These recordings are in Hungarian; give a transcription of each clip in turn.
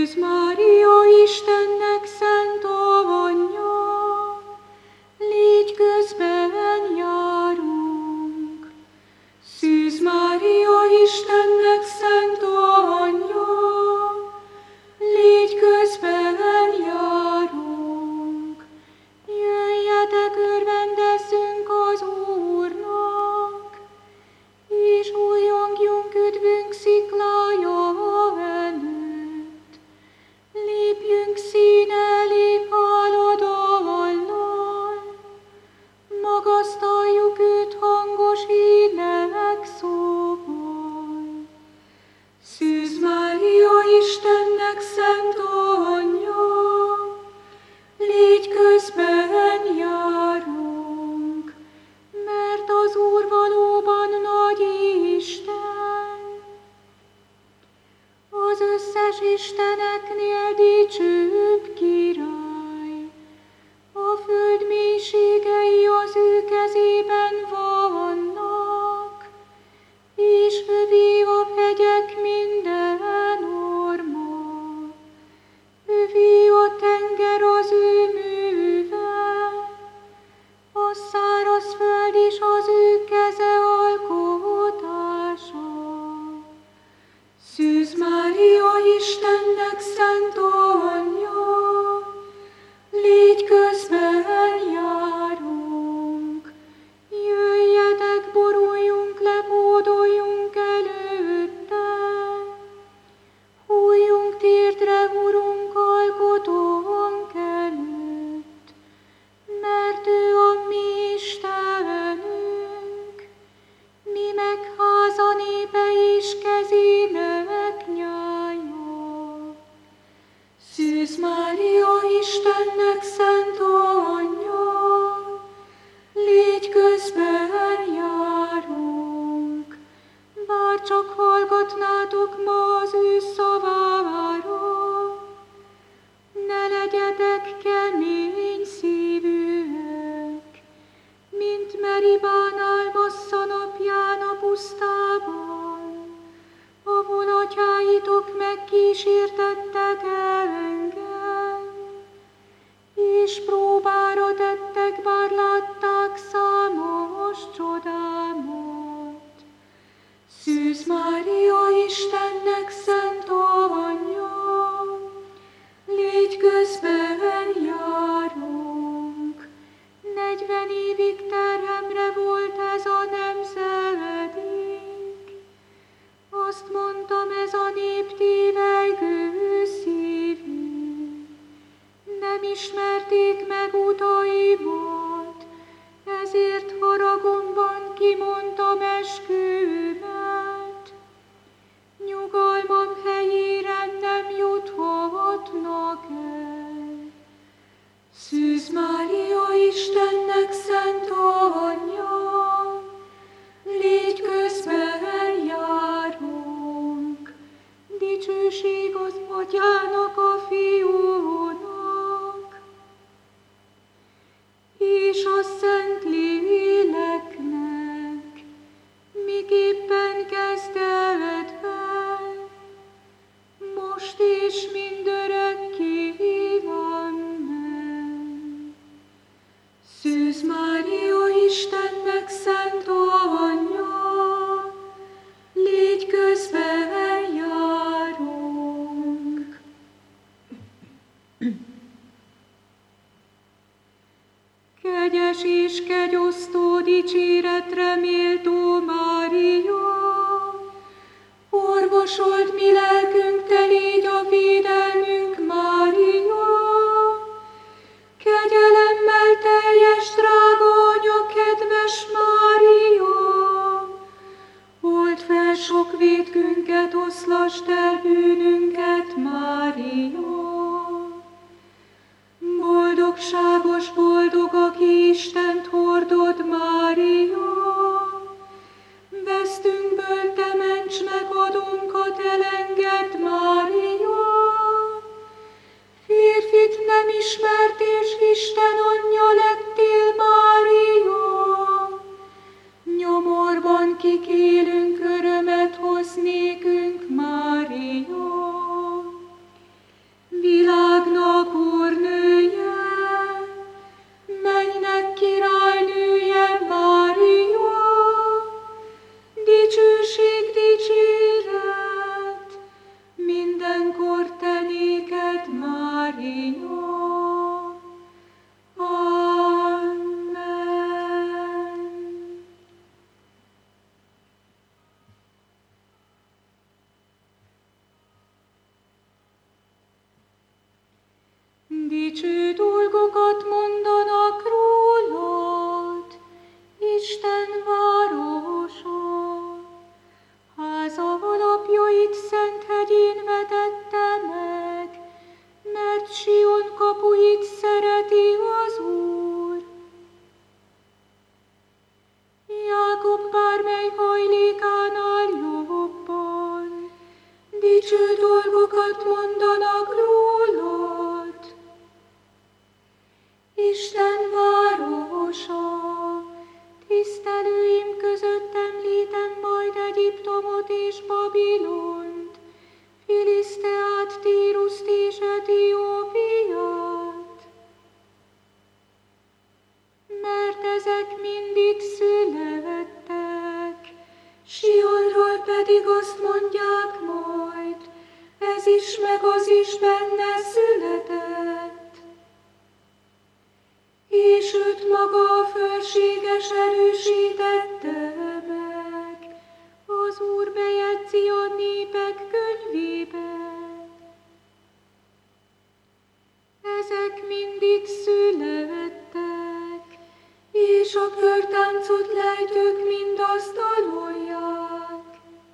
Szűz Mária, Istennek szent anyja, légy közben járunk. Szűz Mária, Istennek szent anyja, légy közben járunk. Jöjjetek, örvendezzünk az Úrnak, és újjongjunk üdvünk sziklája előtt. Lépjünk szín elé háladallal, magasztaljuk őt hangos énekszóval. Szűz Mária, Istennek szent anyja, légy közben járunk, mert az Úr valóban nagy Isten. Az összes isteneknél dicsőbb király, a föld mélységei az ő kezében vannak, és övé a hegyek minden orma, övé a tenger az ő műve, a száraz föld is az ő keze alkotása. Szűz Mária, Istennek szent anyja, légy közben járunk. Jöjjetek, boruljunk le, hódoljunk előtte. Hújjunk térdre, Urunk, alkotónk előtt, mert ő a mi Istenünk, mi meg háza népe és kezének nyája. Szűz Mária, Istennek szent anyja, légy közben járunk. Bár csak hallgatnátok ma az ő szavára, ne legyetek kemény szívűek, mint Meribánál Massza napján a pusztában, ahol atyáitok megkísértettek engem, és próbára tettek, bár látták számos csodámat. Szűz Mária, Istennek szent anyja, légy közben járunk. 40 évig terhemre volt ez a nemzedék. Azt mondtam, ez a nép tévejgő szívű. Nem ismerték meg utaimat, ezért haragomban kimondtam eskümet. Nyugalmam helyére nem juthatnak el. Szűz Mária, Istennek szent anyja, légy közben járunk. Dicsőség az Atyának, a Fiúnak, és a Szent Léleknek, miképpen kezdetben, most és mindörökké amen. Szűz Mária, Istennek szent anyja, légy közben járunk. Kegyes és kegyosztó, dicséretre méltó Mária, orvosold mi lelkünk, te légy a védelmünk, Mária. Kegyelemmel teljes, drága anya, kedves Mária, old fel sok vétkünket, oszlasd el bűnünket, Mária. Boldogságos, boldog, aki Istent hordod, Mária. Vesztünkből te ments meg, adónkat elengedd, Mária. Férfit nem ismert, és Isten anyja lettél, Mária. Nyomorban kikélünk, örömet hoz nékünk, Mária. Dicső dolgokat mondanak rólad, Isten városa. Háza alapjait szent hegyén vetette meg, mert Sion kapuit szereti az Úr. Jákob bármely hajlékánál jobban, dicső dolgokat mondanak rólad. Isten városa, tisztelőim között említem majd Egyiptomot és Babilont, Filiszteát, Tíruszt és Etiópiát. Mert ezek mind itt születtek, Sionról pedig azt mondják majd, ez is meg az is benne született. És őt maga a fölséges erősítette meg, az Úr bejegyzi a népek könyvébe. Ezek mind itt születtek, és a körtáncot lejtők mind azt dalolják.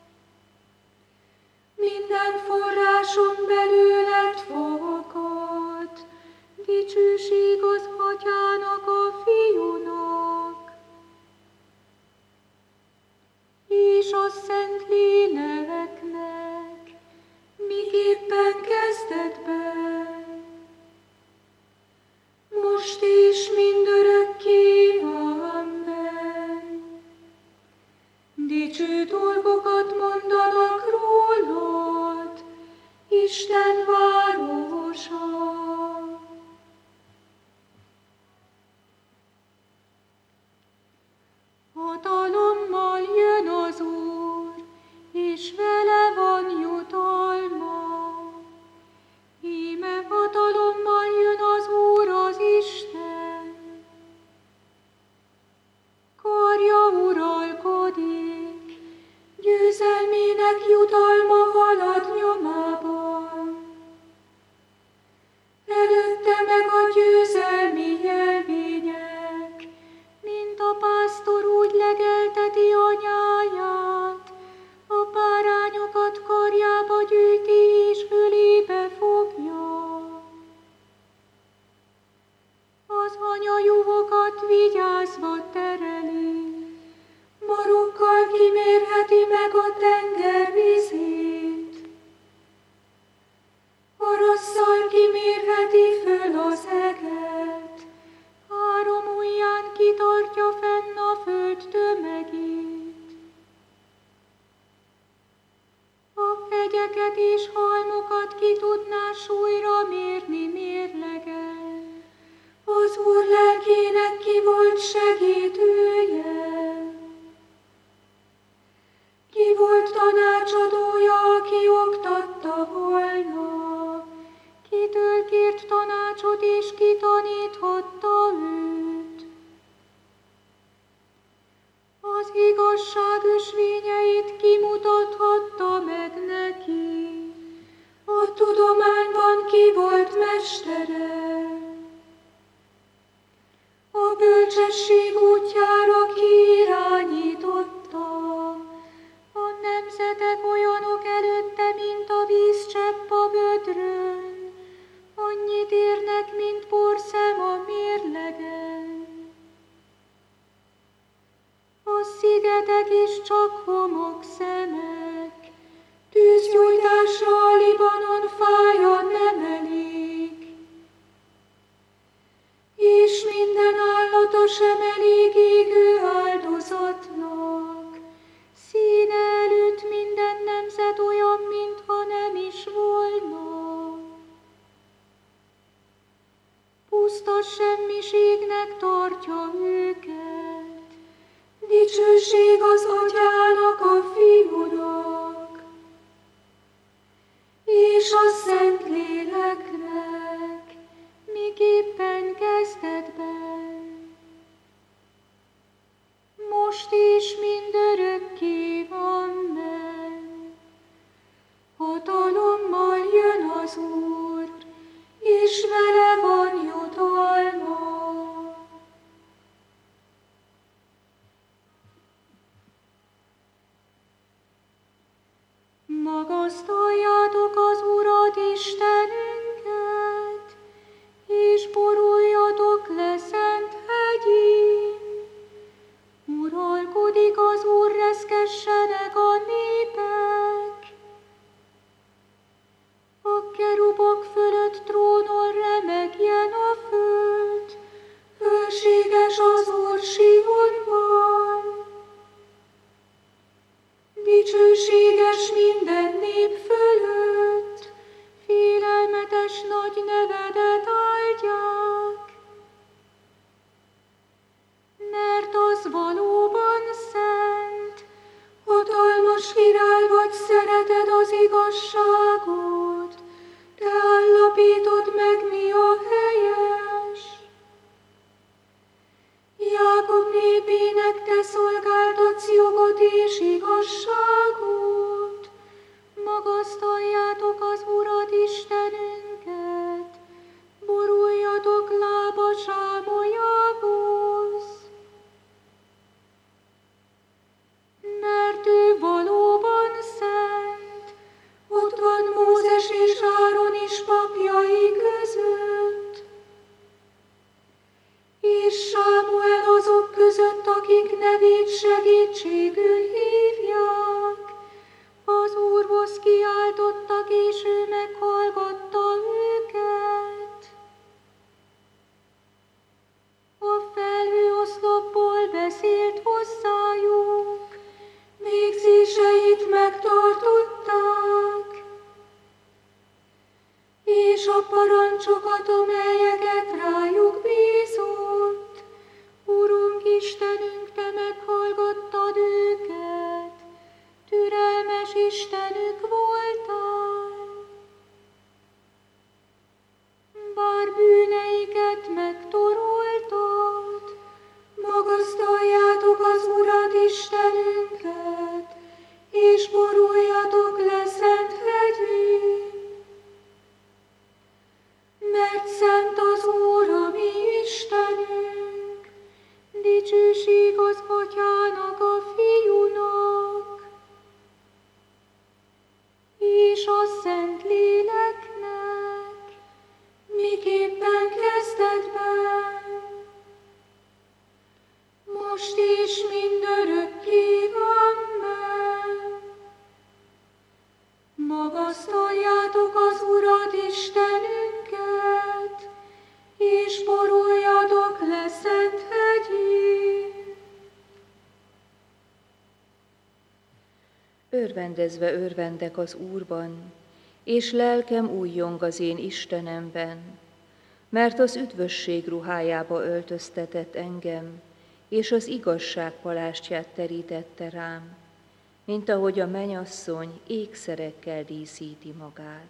Minden forráson belőled fakad, dicsőség az Atyának, a Fiúnak, és a Szent Léleknek, miképpen kezdetben, most és mindörökké. Amen. Dicső dolgokat mondanak rólad, Isten városa. Hatalommal jön az Úr, és vele van jutalma. Íme hatalommal jön az Úr, az Isten. Karja uralkodik, győzelmének jutalma halad nyomában. Előtte meg a győzelmi jelvények, mint a pásztor úgy legelteti a nyáját, a bárányokat karjába gyűjti és fölébe fogja. Az anyajuhokat vigyázva tereli, marokkal kimérheti meg a tenger vizét. Arasszal kimérheti föl az eget, 3 ujján kitartja fenn a föld tömegét. A hegyeket és halmokat ki tudná súlyra mérni mérleggel. Az Úr lelkének ki volt segítője. Ki volt tanácsadója, aki oktatta volna. Kitől kért tanácsot és ki taníthatta őt. Az igazság ösvényeit kimutathatta meg neki. A tudományban ki volt mestere. A bölcsesség útjára kiirányította. A nemzetek olyanok előtte, mint a vízcsepp a vödrön. Annyit érnek, mint porszem a mérlegen. A szigetek is csak homokszemek, tűzgyújtásra a Libanon fája nem elég. És minden állata sem elég égő áldozatnak, színe előtt minden nemzet olyan, mintha nem is volna. Puszta semmiségnek tartja őket, dicsőség az Atyának, a Fiúnak, és a Szent Léleknek, miképpen kezdetben, most és mindörökké. Amen. Hatalommal jön az Úr, és vele van Magasztaljátok az Urat Istenünket, és boruljatok le szent hegyén. Uralkodik az Úr, reszkessenek a népek. A kerubok fölött trónol remegjen a föld, fölséges az Úr Sionban. Dicsőséges minden nép fölött, félelmetes nagy nevedet áldják. Mert az valóban szent, hatalmas király vagy, szereted az igazságot, te állapítod meg, mi a helyes. Jákob népének te szolgáltatsz jogot és igazságot. Magasztaljátok az Urat Istenünket, boruljatok lába zsámolyához. Mert ő valóban szent, ott van Mózes és Áron is papjai között, és Sámuel azok között, akik nevét segítségül hívják. Az Úrhoz kiáltottak, és ő meghallgatta őket. A felhőoszlopból beszélt hozzájuk, végzéseit megtartották, és a parancsokat, amelyeket rájuk bízott. Urunk Istenünk, te meghallgattad őket, türelmes Istenük voltál. Bár bűneiket megtoroltad, magasztaljátok az Urat Istenünket, és boruljatok le szent hegyén. Mert szent az Úr, a mi Istenünk, dicsőség az Atyának, a Fiúnak, és a Szent Léleknek, miképpen kezdetben, most és mindörökké. Amen. Magasztaljátok az Urat Istenünket, és boruljatok le szent hegyén. Örvendezve örvendek az Úrban, és lelkem újjong az én Istenemben, mert az üdvösség ruhájába öltöztetett engem, és az igazság palástját terítette rám, mint ahogy a mennyasszony ékszerekkel díszíti magát.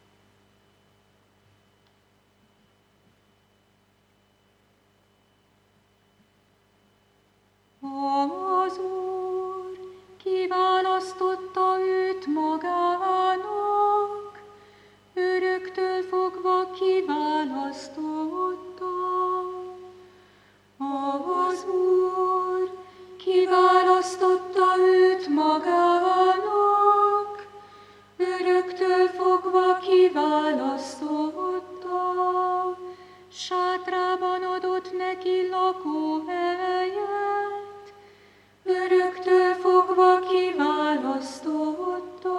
Az Úr kiválasztotta őt magának, öröktől fogva kiválasztotta. Az Úr kiválasztotta őt magának, öröktől fogva kiválasztotta. Sátrában adott neki lakóhelyet, öröktől fogva kiválasztotta.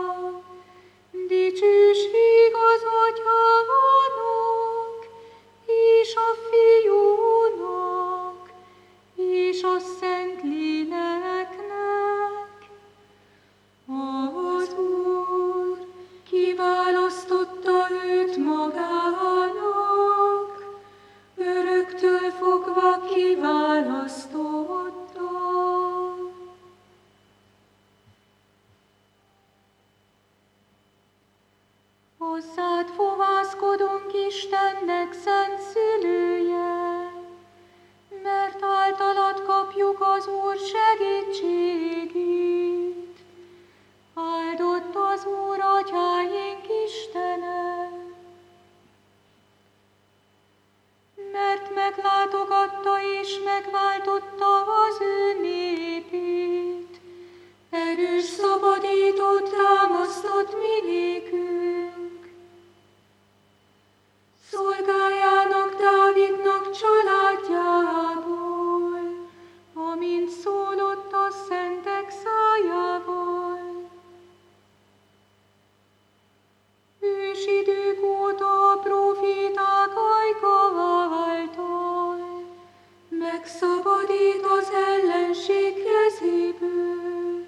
Dicsőség az Atyának, és a Fiúnak, és a Szent Léleknek. Az Úr kiválasztotta őt magának, öröktől fogva kiválasztotta. Hozzád fohászkodunk, Istennek szent szülője, mert általad kapjuk az Úr segítségét. Áldott az Úr, atyáink Istene, mert meglátogatta és megváltotta az ő népét. Erős szabadítót támasztott amint szólott a szentek szájával. Ősidők óta a proféták ajka által megszabadít az ellenség kezéből.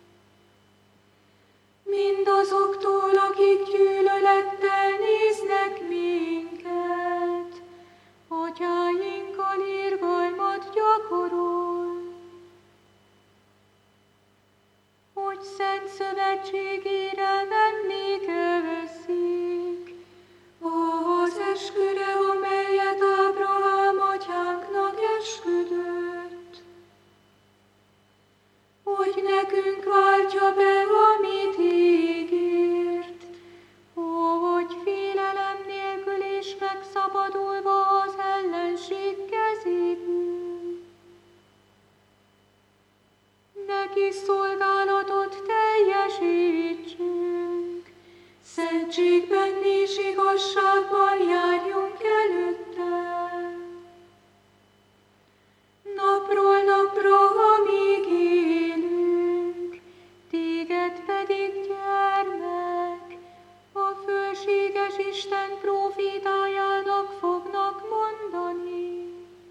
Mindazoktól, akik gyűlölettel néznek minket, atyáinkkal irgalmat gyakorol, hogy szent szövetségére emlékezzik az esküre, amelyet Ábrahám atyánknak esküdött, hogy nekünk váltja be, amit ígért, hogy félelem nélkül és megszabadulva az ellenség kezéből. Neki szolgálatot teljesítsünk, szentségben és igazságban járjunk előtte. Napról napra, amíg élünk, téged pedig, gyermek, a fölséges Isten prófétájának fognak mondani.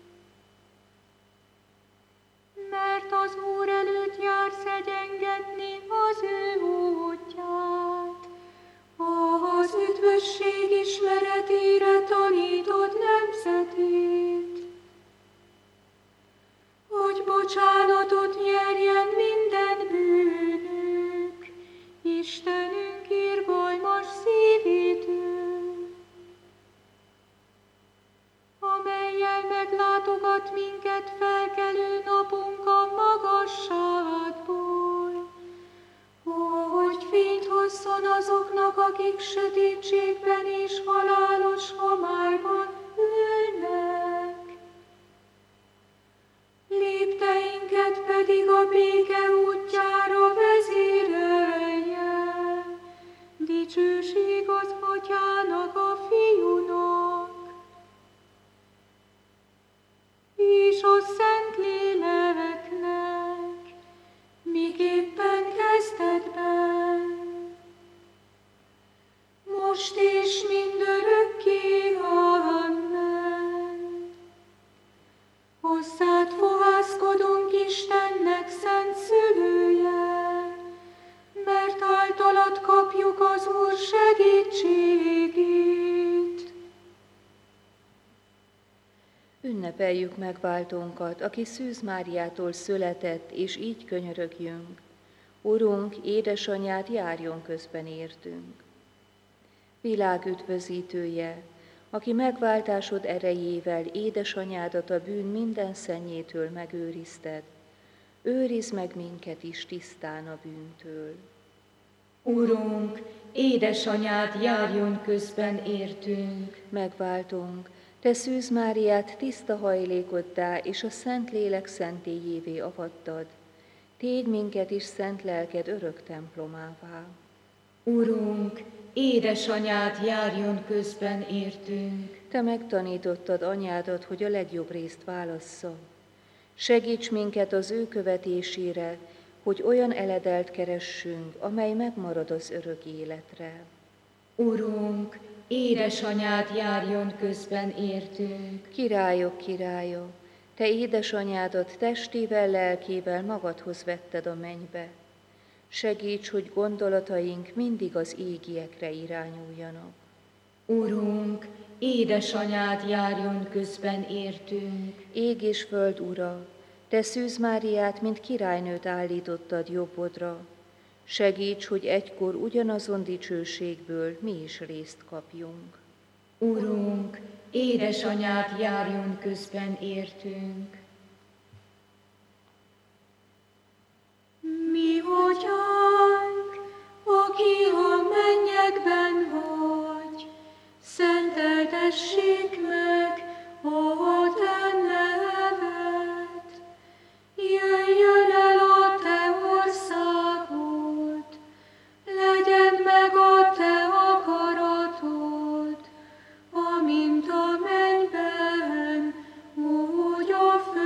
Mert az Úr előtt jársz egyengetni az ő útját, az üdvösség ismeretére tanítod nemzetét, hogy bocsánatot nyerjen minden bűnük, Istenünk irgalmas szívétől, amellyel meglátogat minket felkelő napunk a magasságból, hogy fényt hozzon azoknak, akik sötétségben és halálos homályban ülnek. Lépteinket pedig a béke útjára vezérelje, dicsőség az Atyának, a Fiúnak, és a Szentléleknek, miképpen kezdetben, most és mindörökké. Amen. Hozzád fohászkodunk, Istennek szent szülője, mert általad kapjuk az Úr segítségét. Ünnepeljük megváltónkat, aki Szűz Máriától született, és így könyörögjünk. Urunk, édesanyád járjon közben értünk. Világ üdvözítője, aki megváltásod erejével édesanyádat a bűn minden szennyétől megőrizted, őrizd meg minket is tisztán a bűntől. Urunk, édesanyád járjon közben értünk. Megváltunk, te Szűz Máriát tiszta hajlékoddá és a Szentlélek szentélyévé avattad, tégy minket is szent lelked örök templomává. Urunk, édesanyád járjon közben értünk. Te megtanítottad anyádat, hogy a legjobb részt válassza. Segíts minket az ő követésére, hogy olyan eledelt keressünk, amely megmarad az örök életre. Urunk, édesanyád járjon közben értünk. Királyok királya, te édesanyádat testével, lelkével magadhoz vetted a mennybe. Segíts, hogy gondolataink mindig az égiekre irányuljanak. Urunk, édesanyád járjon közben értünk. Ég és föld ura, te Szűz Máriát, mint királynőt állítottad jobbodra. Segíts, hogy egykor ugyanazon dicsőségből mi is részt kapjunk. Urunk, édesanyád járjon közben értünk. Mi Atyánk, aki a mennyekben vagy, szenteltessék meg a te neved. Jöjjön el a te országod, legyen meg a te akaratod, amint a mennyben, úgy a földön.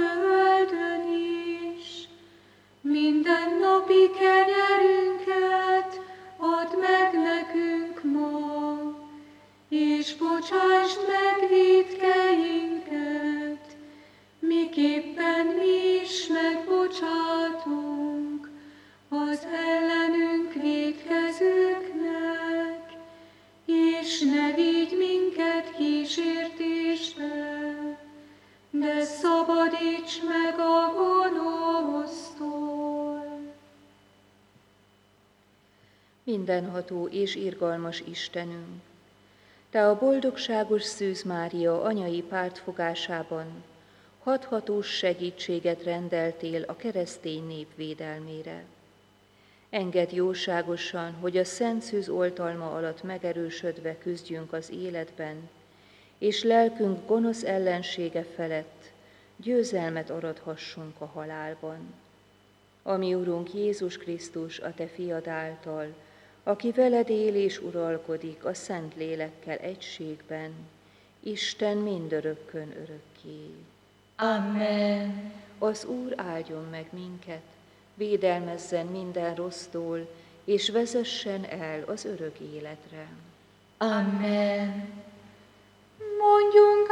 Mindenható és irgalmas Istenünk, Te a boldogságos Szűz Mária anyai pártfogásában hathatós segítséget rendeltél a keresztény nép védelmére. Engedd jóságosan, hogy a Szent Szűz oltalma alatt megerősödve küzdjünk az életben, és lelkünk gonosz ellensége felett győzelmet arathassunk a halálban. Ami Urunk Jézus Krisztus, a Te fiad által, aki veled él és uralkodik a Szent Lélekkel egységben, Isten mindörökkön örökké. Amen. Az Úr áldjon meg minket, védelmezzen minden rossztól, és vezessen el az örök életre. Amen. Mondjunk